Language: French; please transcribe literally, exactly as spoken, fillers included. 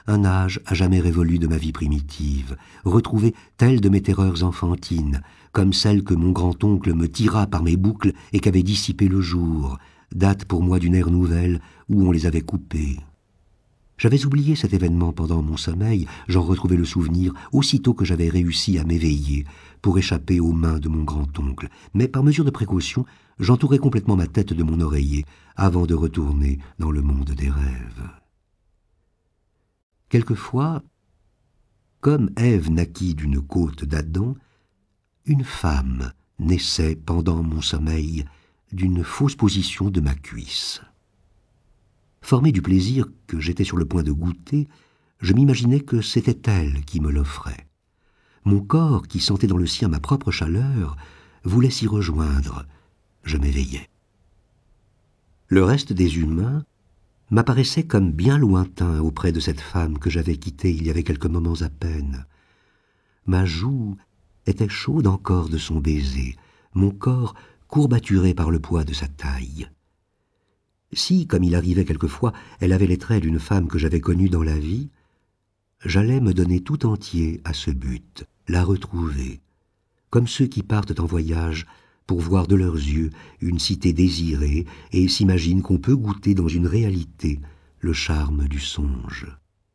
un âge à jamais révolu de ma vie primitive, retrouvé tel de mes terreurs enfantines, comme celle que mon grand-oncle me tira par mes boucles et qu'avait dissipé le jour, date pour moi d'une ère nouvelle où on les avait coupées. J'avais oublié cet événement pendant mon sommeil, j'en retrouvais le souvenir aussitôt que j'avais réussi à m'éveiller pour échapper aux mains de mon grand-oncle, mais par mesure de précaution, j'entourais complètement ma tête de mon oreiller avant de retourner dans le monde des rêves. Quelquefois, comme Ève naquit d'une côte d'Adam, une femme naissait pendant mon sommeil d'une fausse position de ma cuisse. Formé du plaisir que j'étais sur le point de goûter, je m'imaginais que c'était elle qui me l'offrait. Mon corps, qui sentait dans le sien ma propre chaleur, voulait s'y rejoindre. Je m'éveillais. Le reste des humains m'apparaissait comme bien lointain auprès de cette femme que j'avais quittée il y avait quelques moments à peine. Ma joue était chaude encore de son baiser, mon corps courbaturé par le poids de sa taille. Si, comme il arrivait quelquefois, elle avait les traits d'une femme que j'avais connue dans la vie, j'allais me donner tout entier à ce but, la retrouver, comme ceux qui partent en voyage pour voir de leurs yeux une cité désirée et s'imaginent qu'on peut goûter dans une réalité le charme du songe.